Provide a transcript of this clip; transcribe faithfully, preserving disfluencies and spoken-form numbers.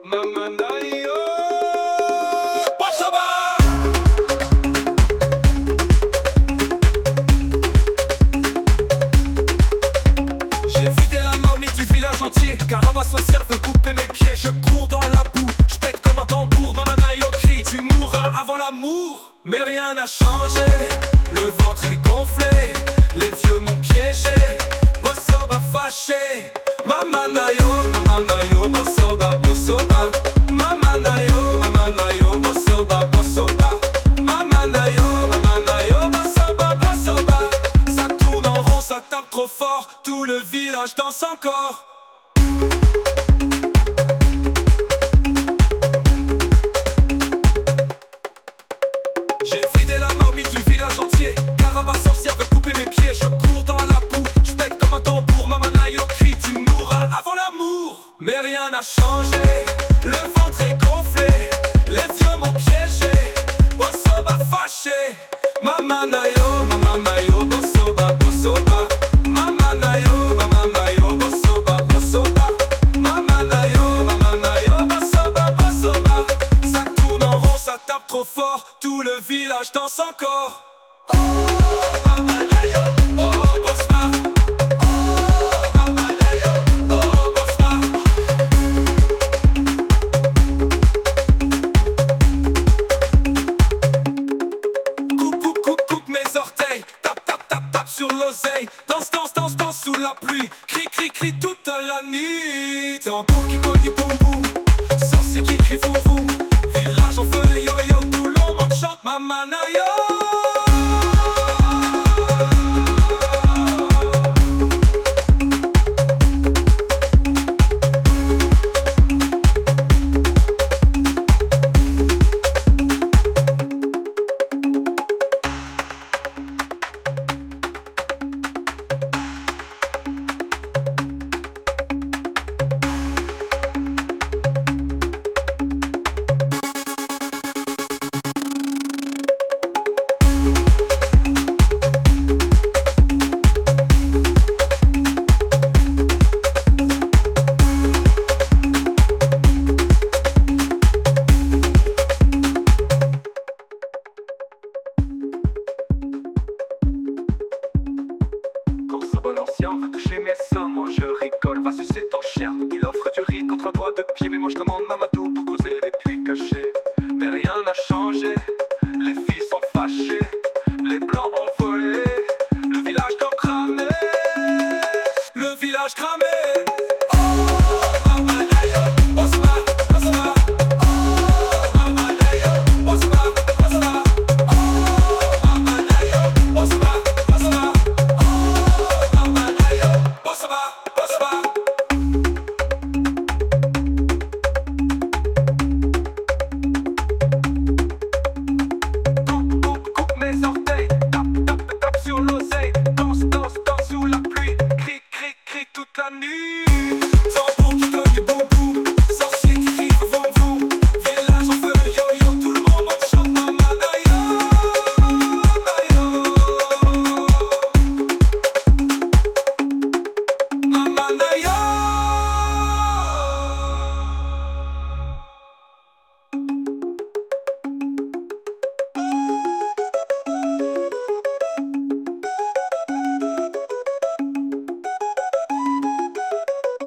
Mamanayo, Bossa va. J'ai vidé la marmite du village entier, Caraba social veut couper mes pieds. Je cours dans la boue, je pète comme un tambour. Mamanayo crie, tu mourras avant l'amour. Mais rien n'a changé, le ventre est gonflé, les dieux m'ont piégé, Bossa va fâché. Mamanayo, Mamanayo, Bossa va, Bossa va. Mamanayo, Mamanayo, Bossa va, Bossa va. Mamanayo, Mamanayo, Bossa va, Bossa va. Ça tourne en rond, ça tape trop fort, tout le village danse encore. J'ai vidé la marmite du village entier, Caraba sorcière veut couper mes pieds. Je cours dans la boue, je pète comme un tambour. Mamanayo crie, tu mourras avant l'amour. Mais rien n'a changé, le ventre est gonflé, les dieux m'ont piégé, Bossa va fâché. Mamanayo, Mamanayo, Bossa va, Bossa va. Mamanayo, Mamanayo, Bossa va, Bossa va. Mamanayo, Mamanayo, Bossa va, Bossa va. Ça tourne en rond, ça tape trop fort, tout le village danse encore. Oh, Mamanayo, oh, Bossa va. Oh, Mamanayo, oh, Bossa va. Coupe, coupe, coupe, coupe mes orteils, tape, tape, tape, tape sur l'oseille. Danse, danse, danse, danse sous la pluie, crie, crie, crie toute la nuit. Tambour qui cogne boum boum, sorcier qui crie fou fou. Village en feu, yo yo, tout le monde chante Mamanayo. Veut toucher mes seins, moi je rigole, va sucer ton chien. Il offre du riz contre un doigt de pied, mais moi je demande Mamadou pour causer les puits cachés. Mais rien n'a changé, les filles sont fâchées, les blancs ont volé, le village comme cramé, le village cramé. La nuit, tambour qui cogne boum boum.